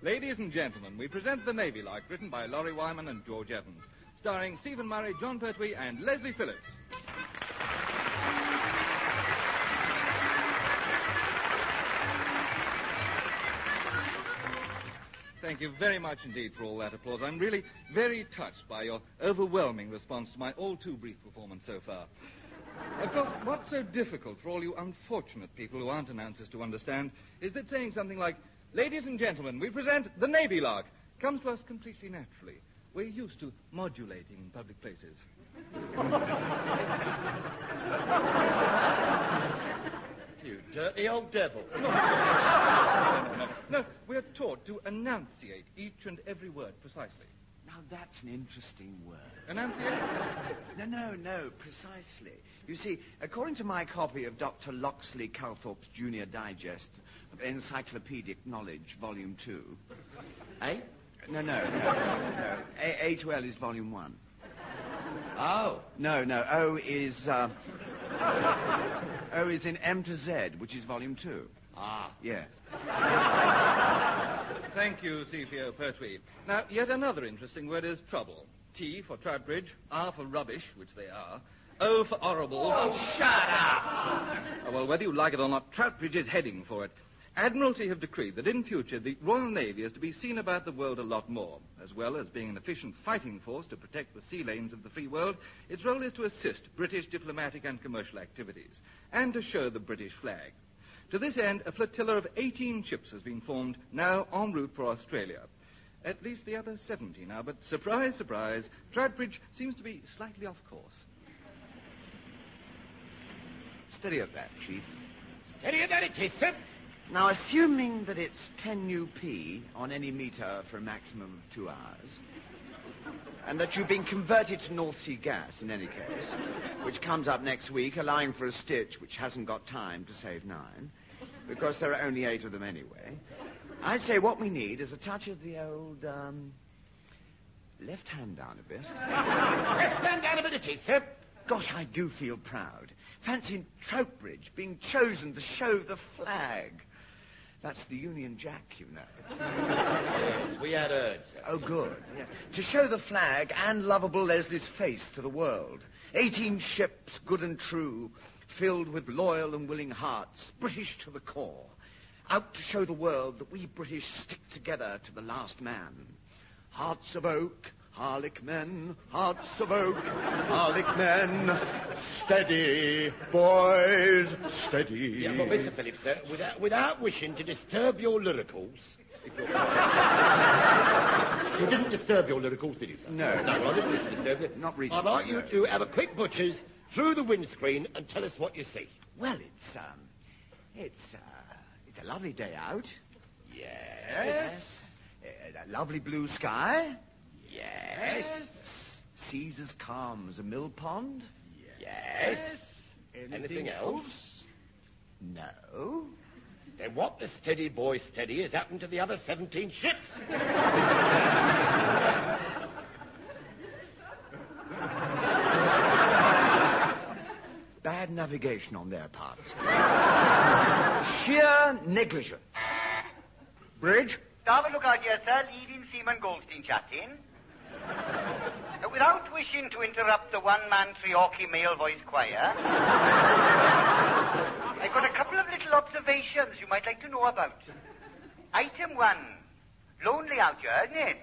Ladies and gentlemen, we present The Navy Lark, written by Laurie Wyman and George Evans, starring Stephen Murray, John Pertwee, and Leslie Phillips. Thank you very much indeed for all that applause. I'm really very touched by your overwhelming response to my all-too-brief performance so far. Of course, what's so difficult for all you unfortunate people who aren't announcers to understand is that saying something like, "Ladies and gentlemen, we present The Navy Lark," comes to us completely naturally. We're used to modulating in public places. You dirty old devil. No, we're taught to enunciate each and every word precisely. Now, that's an interesting word. Enunciate? No, precisely. You see, according to my copy of Dr. Loxley Calthorpe's Junior Digest of Encyclopedic Knowledge, Volume 2... Eh? No. A to L is Volume 1. Oh. No, O is... O is in M to Z, which is Volume 2. Ah. Yes. Thank you, C.P.O. Pertwee. Now, yet another interesting word is trouble. T for Troutbridge, R for rubbish, which they are, O for horrible. Oh, shut up! Well, whether you like it or not, Troutbridge is heading for it. Admiralty have decreed that in future the Royal Navy is to be seen about the world a lot more. As well as being an efficient fighting force to protect the sea lanes of the free world, its role is to assist British diplomatic and commercial activities, and to show the British flag. To this end, a flotilla of 18 ships has been formed, now en route for Australia. At least the other 70 now, but surprise, surprise, Troutbridge seems to be slightly off course. Steady at that, Chief. Steady at that it is, sir. Now, assuming that it's 10 UP on any meter for a maximum of 2 hours, and that you've been converted to North Sea gas in any case, which comes up next week, allowing for a stitch which hasn't got time to save 9, because there are only 8 of them anyway, I'd say what we need is a touch of the old, left hand down a bit. Let's stand down a bit it is, sir. Gosh, I do feel proud. Fancy Troutbridge being chosen to show the flag. That's the Union Jack, you know. Yes, we had heard, sir. Oh, good. Yeah. To show the flag and lovable Leslie's face to the world. 18 ships, good and true, filled with loyal and willing hearts, British to the core. Out to show the world that we British stick together to the last man. Hearts of oak, Harlick men, hearts of oak, Harlick men. Steady, boys, steady. Yeah, but Mr. Phillips, sir, without wishing to disturb your lyricals... You didn't disturb your lyricals, did you, sir? No. No, I didn't wish to disturb you. Not recently. I'd like you to have a quick butcher's through the windscreen and tell us what you see. Well, it's a lovely day out. Yes. A lovely blue sky. Yes. Seas as calm as a mill pond. Yes. Anything else? No. Then what the steady boy steady has happened to the other 17 ships? Bad navigation on their part. Sheer negligence. Bridge? Starboard lookout here, sir. Leading Seaman Goldstein chatting. Without wishing to interrupt the one-man Treorchy male voice choir, I've got a couple of little observations you might like to know about. Item 1. Lonely out here, isn't it?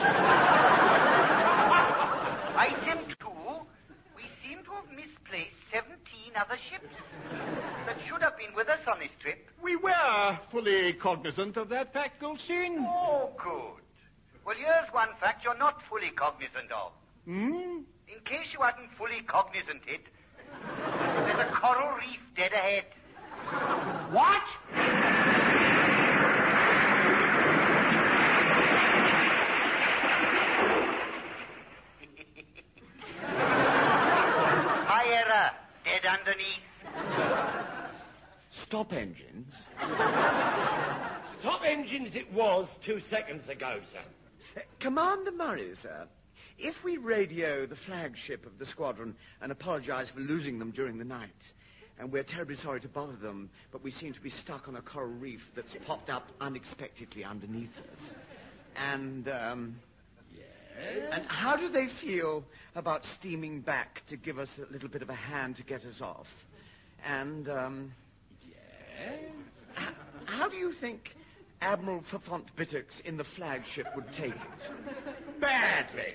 Item 2. We seem to have misplaced 17 other ships that should have been with us on this trip. We were fully cognizant of that fact, Goldstein. Oh, good. Well, here's one fact you're not fully cognizant of. Hmm? In case you hadn't fully cognizant it, there's a coral reef dead ahead. What? My error. Dead underneath. Stop engines. Stop engines it was 2 seconds ago, sir. Commander Murray, sir. If we radio the flagship of the squadron and apologize for losing them during the night, and we're terribly sorry to bother them, but we seem to be stuck on a coral reef that's popped up unexpectedly underneath us. And, And how do they feel about steaming back to give us a little bit of a hand to get us off? And, how do you think Admiral Fafont Bittocks in the flagship would take it? Badly.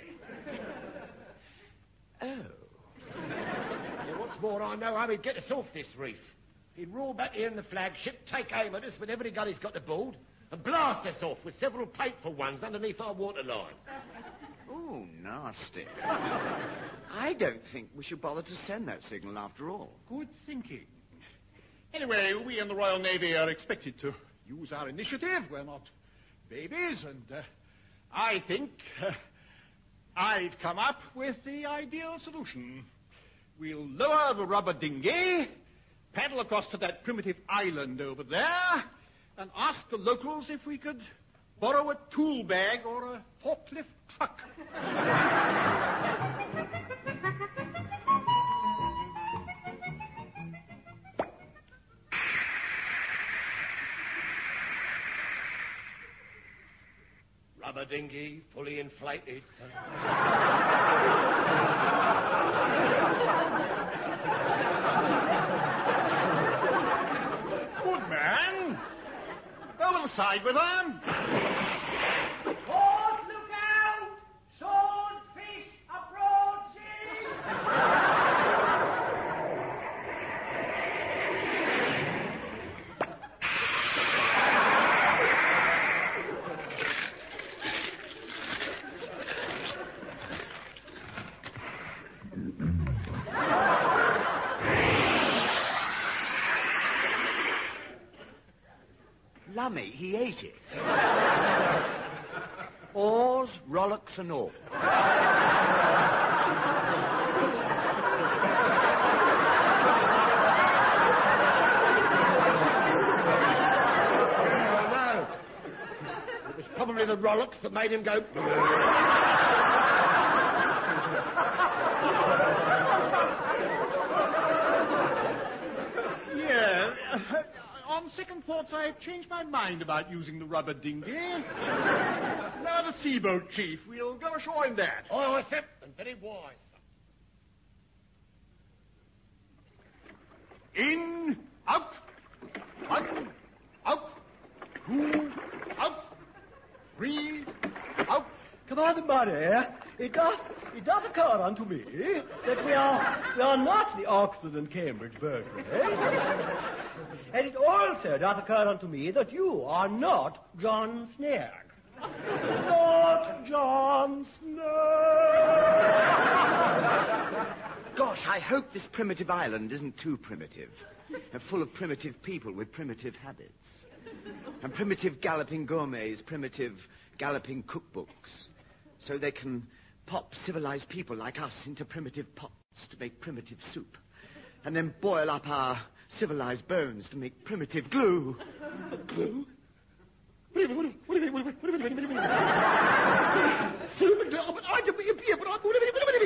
Oh. Yeah, what's more, I know how he'd get us off this reef. He'd roar back here in the flagship, take aim at us with every gun he's got aboard, and blast us off with several plateful ones underneath our waterline. Oh, nasty. I don't think we should bother to send that signal after all. Good thinking. Anyway, we in the Royal Navy are expected to use our initiative. We're not babies, and I think I've come up with the ideal solution. We'll lower the rubber dinghy, paddle across to that primitive island over there, and ask the locals if we could borrow a tool bag or a forklift truck. Rubber dinghy, fully inflated, son. Good man. Over the side with them. Port, look out! Swordfish approaching! Lummy, he ate it. Oars, rollocks, and all. No. It was probably the rollocks that made him go... Yeah. On second thoughts, I've changed my mind about using the rubber dinghy. Now the seaboat, Chief. We'll go ashore in that. Oh, sir, and very wise. In, out, one, out, two, out, three, out. Commander Murray, it doth occur unto me that we are not the Oxford and Cambridge burglaries. And it also doth occur unto me that you are not John Snag. Not John Snag. Gosh, I hope this primitive island isn't too primitive. And full of primitive people with primitive habits. And primitive galloping gourmets, primitive galloping cookbooks. So they can pop civilized people like us into primitive pots to make primitive soup. And then boil up our civilized bones to make primitive glue. Glue? What do you mean? Soup and glue? But I don't be a beer, but I'm glue.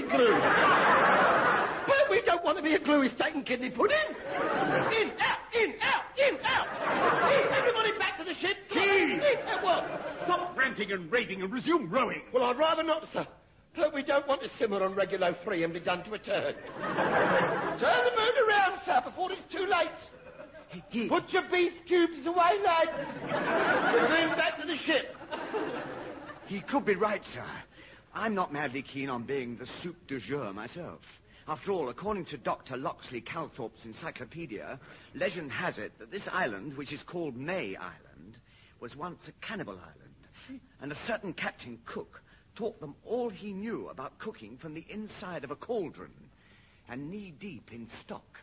But we don't want to be a gluey steak and kidney pudding. In, out, in, out, in, out. Everybody back to the ship. Chief! What? Stop ranting and raving and resume rowing. Well, I'd rather not, sir. But we don't want to simmer on Regulo 3 and be done to a turn. Turn the boat around, sir, before it's too late. Put your beef cubes away, lads. We're going back to the ship. He could be right, sir. I'm not madly keen on being the soup du jour myself. After all, according to Dr. Loxley Calthorpe's encyclopedia, legend has it that this island, which is called May Island, was once a cannibal island. And a certain Captain Cook taught them all he knew about cooking from the inside of a cauldron and knee-deep in stock.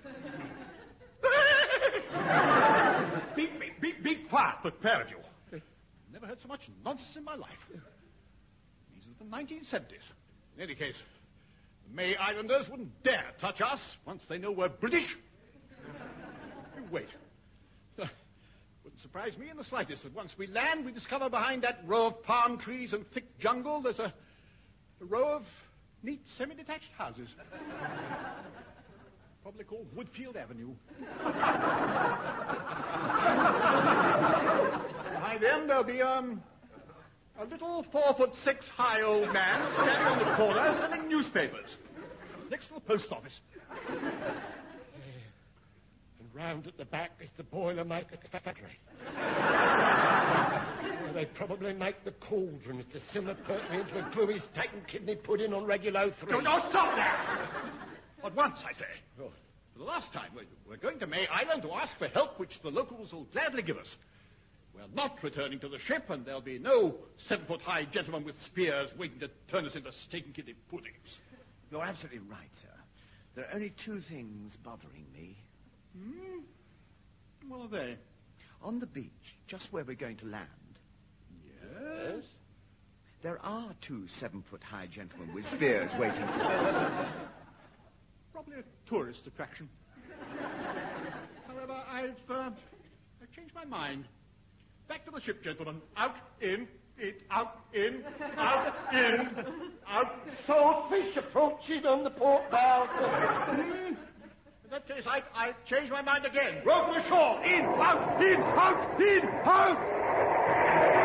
Be quiet, the pair of you. Never heard so much nonsense in my life. These are the 1970s. In any case, the May Islanders wouldn't dare touch us once they know we're British. You wait. Wouldn't surprise me in the slightest that once we land, we discover behind that row of palm trees and thick jungle there's a row of neat semi-detached houses. Probably called Woodfield Avenue. Behind them there'll be, A little 4'6" high old man standing on the corner selling newspapers. Next to the post office. And round at the back is the Boilermaker factory. Where they probably make the cauldrons to simmer Pertwee into a gluey steak and kidney pudding on Regulo 3. Don't stop there! At once, I say. Oh, for the last time, we're going to May Island to ask for help, which the locals will gladly give us. We're not returning to the ship, and there'll be no 7-foot-high gentleman with spears waiting to turn us into steak and kidney puddings. You're absolutely right, sir. There are only two things bothering me. What are they? On the beach, just where we're going to land, Yes? there are two 7-foot-high gentlemen with spears waiting for us. Probably a tourist attraction. However, I've changed my mind. Back to the ship, gentlemen. Out, in, out, in, out, in, out. Swordfish approaching on the port bow. In that case, I've changed my mind again. Row for the shore. In, out, in, out, in, out.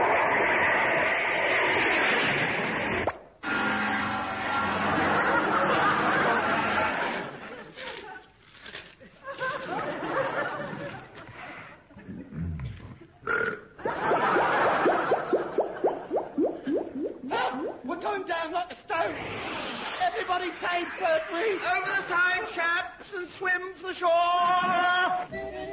We're going down like a stone. Everybody save Pertwee. Over the side, chaps, and swim for the shore!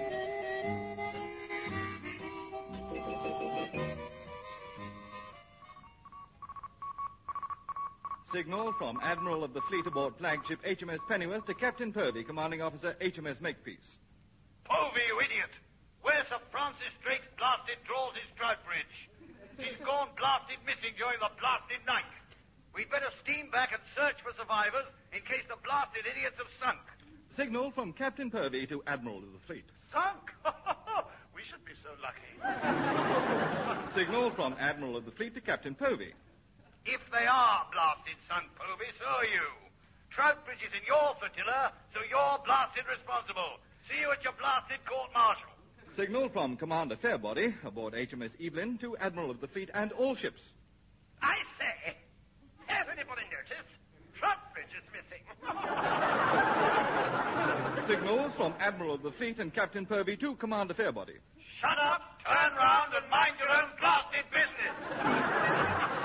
Signal from Admiral of the Fleet aboard flagship HMS Pennyworth to Captain Purvey, Commanding Officer HMS Makepeace. Povey, you idiot! Where's Sir Francis Drake's blasted Draws's trout bridge? He's gone blasted missing during the blasted night. We'd better steam back and search for survivors in case the blasted idiots have sunk. Signal from Captain Purvey to Admiral of the Fleet. Sunk? We should be so lucky. Signal from Admiral of the Fleet to Captain Purvey. If they are blasted sunk, Povey, so are you. Troutbridge is in your flotilla, so you're blasted responsible. See you at your blasted court-martial. Signal from Commander Fairbody aboard HMS Evelyn to Admiral of the Fleet and all ships. I say, has anybody noticed? Troutbridge is missing. Signals from Admiral of the Fleet and Captain Purvey to Commander Fairbody. Shut up, turn round, and mind your own blasted business.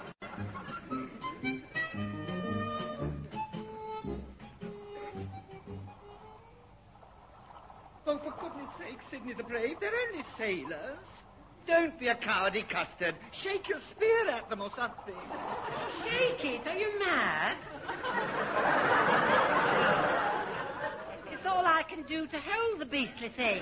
Oh, for goodness sake, Sidney the Brave, they're only sailors. Don't be a cowardy custard. Shake your spear at them or something. Shake it? Are you mad? It's all I can do to hold the beastly thing.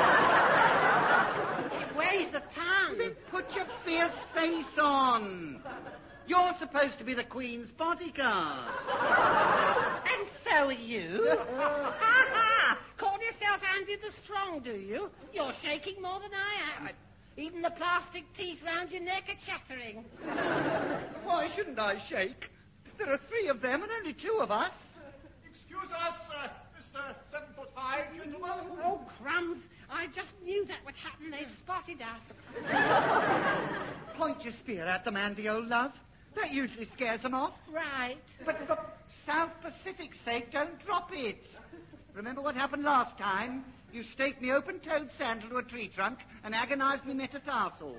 It weighs a ton. Then put your fierce face on. You're supposed to be the Queen's bodyguard. And so are you. Ha! Call yourself Andy the Strong, do you? You're shaking more than I am. Even the plastic teeth round your neck are chattering. Why shouldn't I shake? There are 3 of them and only 2 of us. Excuse us, Mr. 7'5", gentlemen. Oh, crumbs. I just knew that would happen. They've spotted us. Point your spear at them, Andy, old love. That usually scares them off. Right. But for South Pacific's sake, don't drop it. Remember what happened last time? You staked me open-toed sandal to a tree trunk and agonized me metatarsal.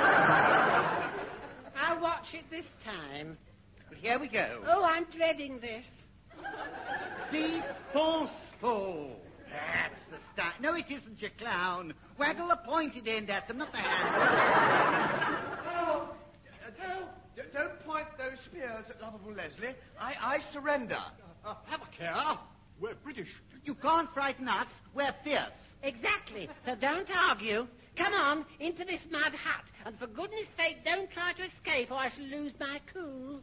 I'll watch it this time. But here we go. Oh, I'm dreading this. Be forceful. That's the style. No, it isn't, you clown. Waggle the pointed end at them, not the handle. Don't point those spears at lovable Leslie. I surrender. Have a care. We're British. You can't frighten us. We're fierce. Exactly. So don't argue. Come on, into this mud hut. And for goodness sake, don't try to escape or I shall lose my cool.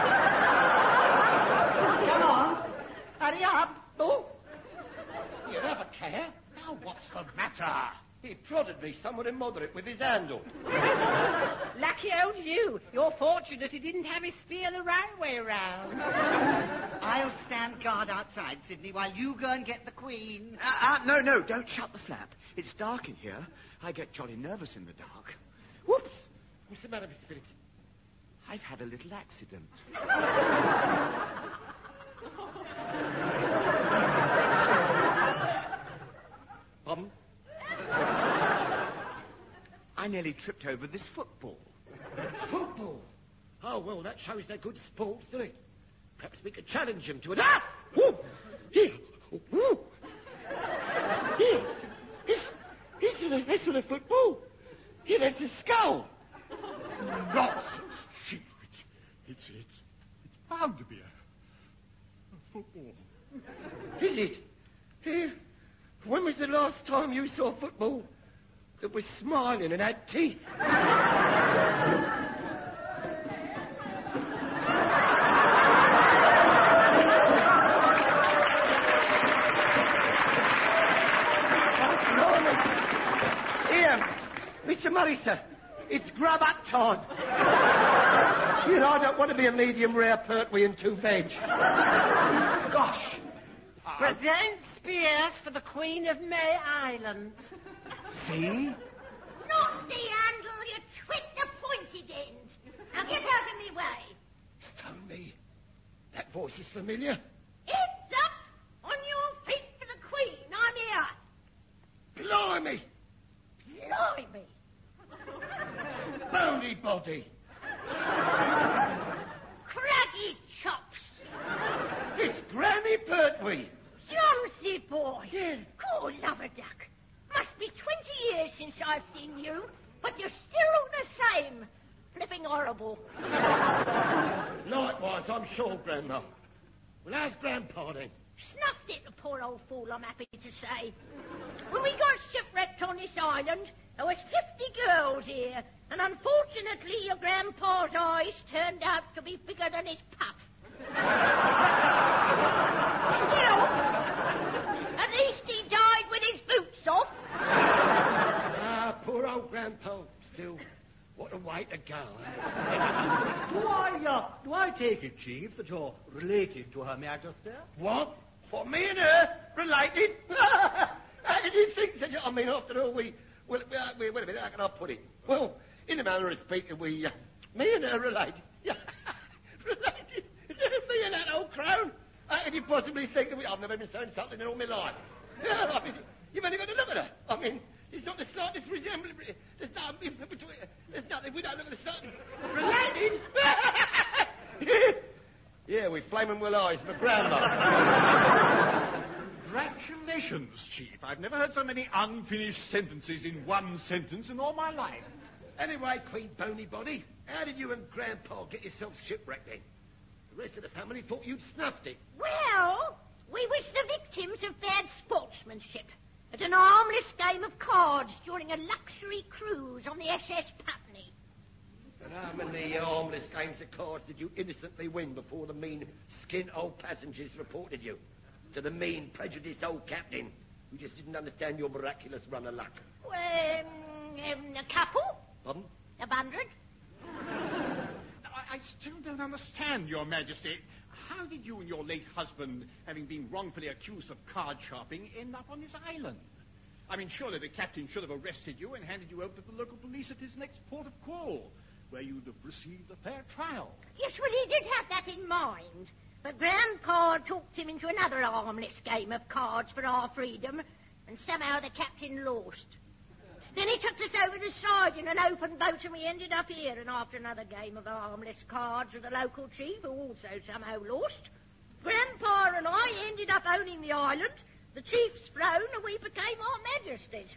Come on. Hurry up. Oh. You have a care? Now, what's the matter? He prodded me somewhat immoderate with his handle. Lucky old you. You're fortunate he didn't have his spear the right way round. I'll stand guard outside, Sidney, while you go and get the Queen. No, don't shut the flap. It's dark in here. I get jolly nervous in the dark. Whoops! What's the matter, Mr. Phillips? I've had a little accident. Pardon? I nearly tripped over this football. Football? Oh, well, that shows they're good sports, doesn't it? Perhaps we could challenge them to it. Ah! Woo! Here! Woo! Here! This is a football. Here, there's a skull. Nonsense, Chief. It's bound to be a football. Is it? Here. When was the last time you saw a football that was smiling and had teeth? Here, Mr. Murray, sir. It's grub-up time. You know, I don't want to be a medium rare Pertwee and 2 veg. Gosh. Present spears for the Queen of May Island. See? Not the handle, you twit the pointed end. Now get out of me way. Stone me. That voice is familiar. Heads up! On your feet for the Queen. I'm here. Blimey. Blimey. Bony body. Craggy chops. It's Granny Pertwee. Johnsy boy. Yeah. Cool lover duck. Must be 20 years since I've seen you, but you're still the same. Flipping horrible. Likewise, I'm sure, Grandma. Well, how's Grandpa then? Snuffed it, the poor old fool, I'm happy to say. When we got shipwrecked on this island, there was 50 girls here, and unfortunately your grandpa's eyes turned out to be bigger than his puff. Still, at least he died with his boots off. Ah, poor old Grandpa. Still, what a way to go. Do I take it, Chief, that you're related to Her Majesty? What? For me and her? Related? How did you think such a... I mean, after all, wait a minute, how can I put it? Well, in a manner of speaking, me and her related. Related? Me and that old crone? How could you possibly think of it? I've never been so insulted in all my life. I mean, you've only got to look at her. I mean, there's not the slightest resemblance. There's nothing between... There's nothing. We don't look at the slightest... Related? Yeah, we flaming well eyes, my grandma. Congratulations, Chief. I've never heard so many unfinished sentences in one sentence in all my life. Anyway, Queen Bonybody, how did you and Grandpa get yourselves shipwrecked then? The rest of the family thought you'd snuffed it. Well, we was the victims of bad sportsmanship at an harmless game of cards during a luxury cruise on the SS Putney. And how many harmless games of cards did you innocently win before the mean, skin old passengers reported you to the mean, prejudiced old captain who just didn't understand your miraculous run of luck? Well, a couple. Pardon? 100. I still don't understand, Your Majesty. How did you and your late husband, having been wrongfully accused of card sharping, end up on this island? I mean, surely the captain should have arrested you and handed you over to the local police at his next port of call, where you'd have received a fair trial. Yes, well, he did have that in mind. But Grandpa talked him into another harmless game of cards for our freedom, and somehow the captain lost. Then he took us over the side in an open boat, and we ended up here. And after another game of harmless cards with the local chief, who also somehow lost, Grandpa and I ended up owning the island, the chief's throne, and we became our majesties.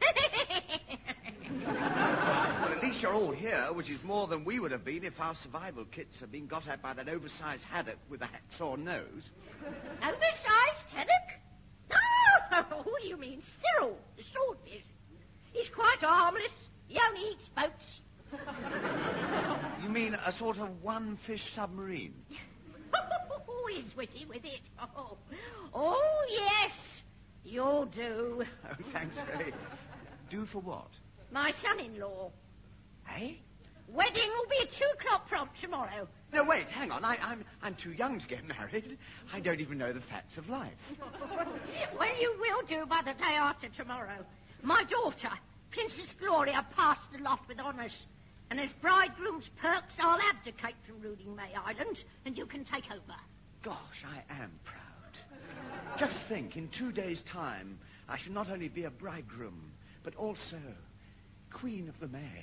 Well, at least you're all here, which is more than we would have been if our survival kits had been got at by that oversized haddock with a hacksaw nose. Oversized haddock? Oh, you mean Cyril, the swordfish. He's quite harmless. He only eats boats. You mean a sort of one-fish submarine? Oh, he's witty with it. Oh, yes. You'll do. Oh, thanks, Ray. Do for what? My son-in-law. Eh? Wedding will be at 2 o'clock prompt tomorrow. No, wait, hang on. I'm too young to get married. I don't even know the facts of life. Well, you will do by the day after tomorrow. My daughter, Princess Gloria, passed the lot with honours. And as bridegroom's perks, I'll abdicate from ruling May Island, and you can take over. Gosh, I am proud. Just think, in 2 days' time, I shall not only be a bridegroom, but also Queen of the May.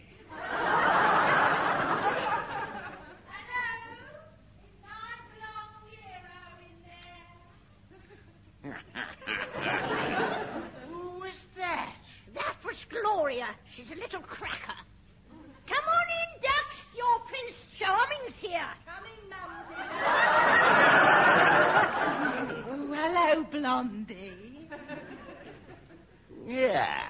Who was that? That was Gloria. She's a little cracker. Come on in, ducks. Your Prince Charming's here. Coming, Mumsy. Oh, hello, Blondie. Yeah.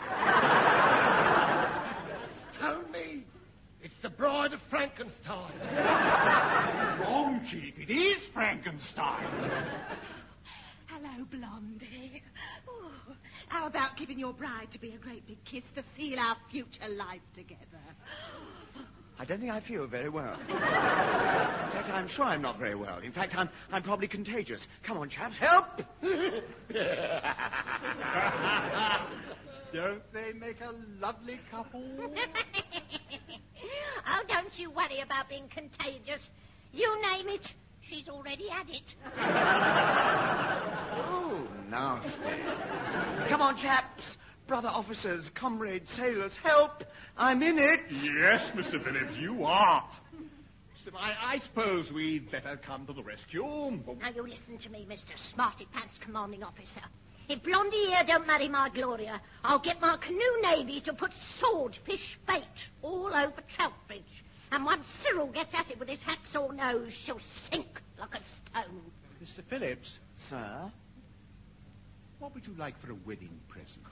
Tell me, it's the Bride of Frankenstein. Wrong, Chief. It is Frankenstein. Hello, Blondie. Oh, how about giving your bride to be a great big kiss to seal our future life together? I don't think I feel very well. In fact, I'm sure I'm not very well. In fact, I'm probably contagious. Come on, chaps, help! Don't they make a lovely couple? Oh, don't you worry about being contagious. You name it, she's already had it. Oh, nasty. Come on, chaps. Brother officers, comrades, sailors, help! I'm in it! Yes, Mr. Phillips, you are. So I suppose we'd better come to the rescue. Now you listen to me, Mr. Smarty Pants Commanding Officer. If Blondie here don't marry my Gloria, I'll get my canoe navy to put swordfish bait all over Troutbridge. And once Cyril gets at it with his hacksaw nose, she'll sink like a stone. Mr. Phillips? Sir? What would you like for a wedding present?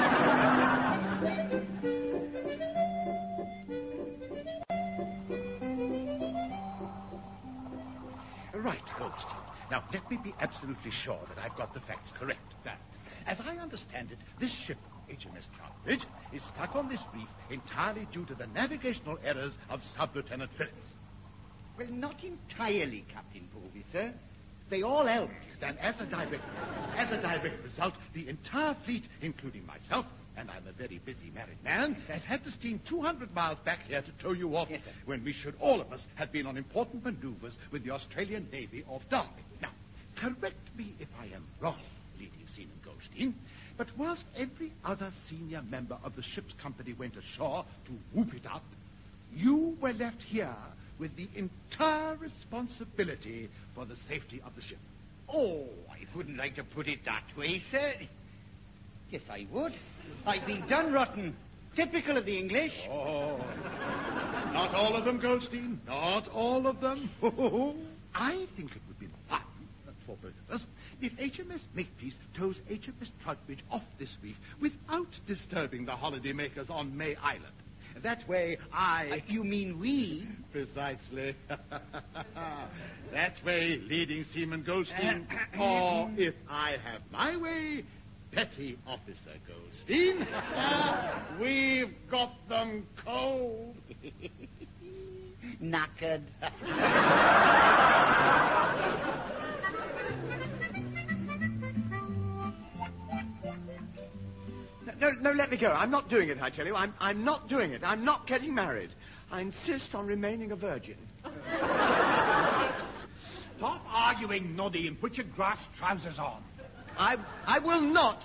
Right, Goldstein. Now, let me be absolutely sure that I've got the facts correct. That, as I understand it, this ship, HMS Troutbridge, is stuck on this reef entirely due to the navigational errors of Sub-Lieutenant Phillips. Well, not entirely, Captain Bovey, sir. They all helped. Then, as a direct result, the entire fleet, including myself, and I'm a very busy married man, has had to steam 200 miles back here to tow you off, yes, sir, when we should all of us have been on important maneuvers with the Australian Navy off Darby. Now, correct me if I am wrong, leading seaman Goldstein, but whilst every other senior member of the ship's company went ashore to whoop it up, you were left here with the entire responsibility for the safety of the ship. Oh, I wouldn't like to put it that way, sir. Yes, I would. I've been done rotten. Typical of the English. Oh, not all of them, Goldstein. Not all of them. I think it would be fun for both of us if HMS Makepeace tows HMS Troutbridge off this reef without disturbing the holidaymakers on May Island. That way You mean we? Precisely. That way, leading seaman Goldstein, or if I have my way, Petty Officer Goldstein, we've got them cold. Knackered. No, let me go. I'm not doing it, I tell you. I'm not doing it. I'm not getting married. I insist on remaining a virgin. Stop arguing, Noddy, and put your grass trousers on. I will not.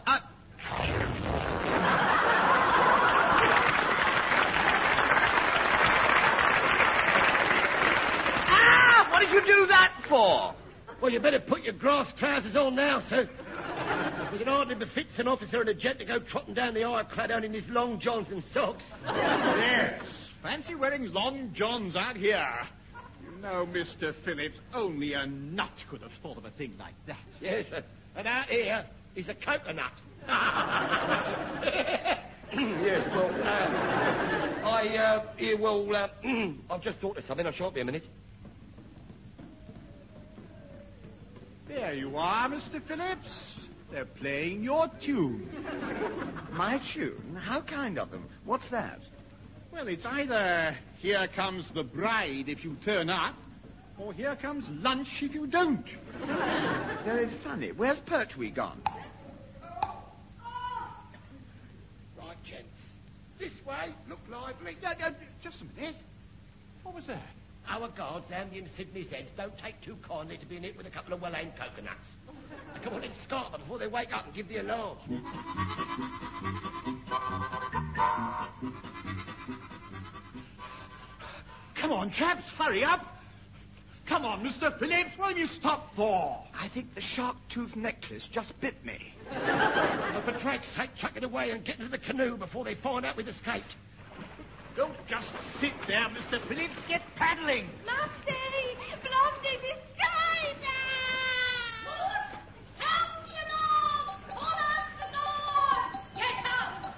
What did you do that for? Well, you better put your grass trousers on now, sir. Because it hardly befits an officer and a gent to go trotting down the ironclad out in his long johns and socks. Yes, fancy wearing long johns out here. You know, Mr. Phillips, only a nut could have thought of a thing like that. Yes, sir. And out here, he's a coconut. Yes, well, I've just thought of something. I shan't be a minute. There you are, Mr. Phillips. They're playing your tune. My tune? How kind of them? What's that? Well, it's either Here Comes the Bride if you turn up, or Here Comes Lunch if you don't. Very funny. Where's Pertwee gone? Right, gents. This way. Look lively. Just a minute. What was that? Our guards, Andy and Sydney's heads, don't take too kindly to being hit with a couple of well-aimed coconuts. Now, come on, let's start them before they wake up and give the alarm. Come on, chaps, hurry up. Come on, Mr. Phillips, what have you stopped for? I think the shark-tooth necklace just bit me. Well, for Drake's sake, chuck it away and get into the canoe before they find out we've escaped. Don't just sit there, Mr. Phillips. Get paddling. Blondie! Blondie, this time now! Sound the alarm! Pull out the door! Get up!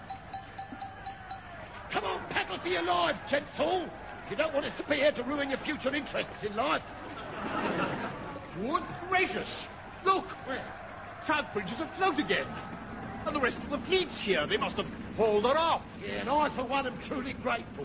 Come on, paddle for your lives, gentlemen. You don't want to spear to ruin your future interests in life. Good gracious. Look, South Bridge is afloat again. And the rest of the fleet's here. They must have hauled her off. Yeah, and I, for one, am truly grateful.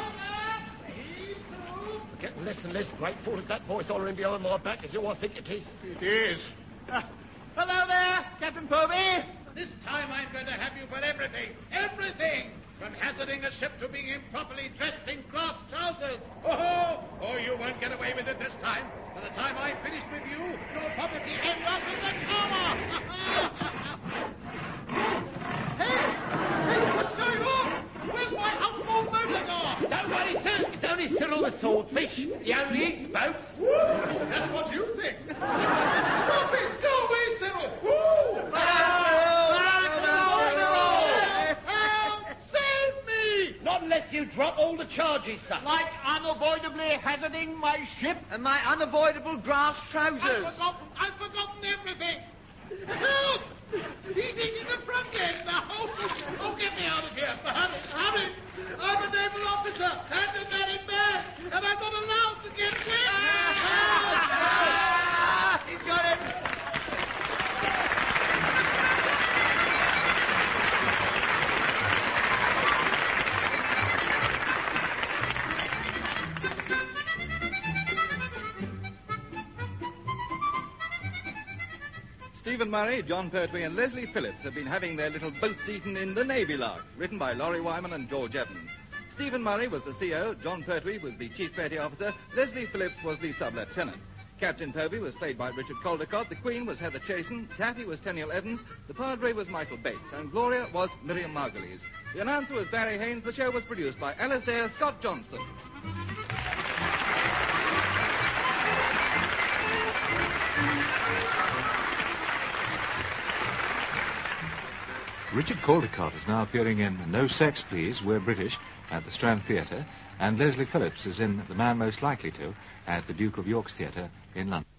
I'm getting less and less grateful as that voice hollering behind my back is who I think it is. It is. Hello there, Captain Povey. This time I'm going to have you for everything. Everything! From hazarding a ship to being improperly dressed in grass trousers. Oh, you won't get away with it this time. By the time I'm finished with you, you'll probably end up in the tower. Hey, what's going on? Where's my outboard motor gone? Don't worry, sir. It's only Cyril the Swordfish. He only eats boats. That's what you think. Stop it! Go away, Cyril! Not unless you drop all the charges, sir. Like unavoidably hazarding my ship? And my unavoidable grass trousers. I've forgotten everything. Help! He's eating the front end now. Oh, get me out of here. Hurry. I'm a naval officer and a married man, and I'm not allowed to get wet. He's got it. Stephen Murray, John Pertwee and Leslie Phillips have been having their little boats eaten in The Navy Lark, written by Laurie Wyman and George Evans. Stephen Murray was the CO, John Pertwee was the Chief Petty Officer, Leslie Phillips was the Sub-Lieutenant. Captain Povey was played by Richard Caldecott, the Queen was Heather Chasen, Taffy was Tenniel Evans, the Padre was Michael Bates, and Gloria was Miriam Margulies. The announcer was Barry Haynes. The show was produced by Alistair Scott Johnston. Richard Caldecott is now appearing in No Sex Please, We're British, at the Strand Theatre, and Leslie Phillips is in The Man Most Likely To at the Duke of York's Theatre in London.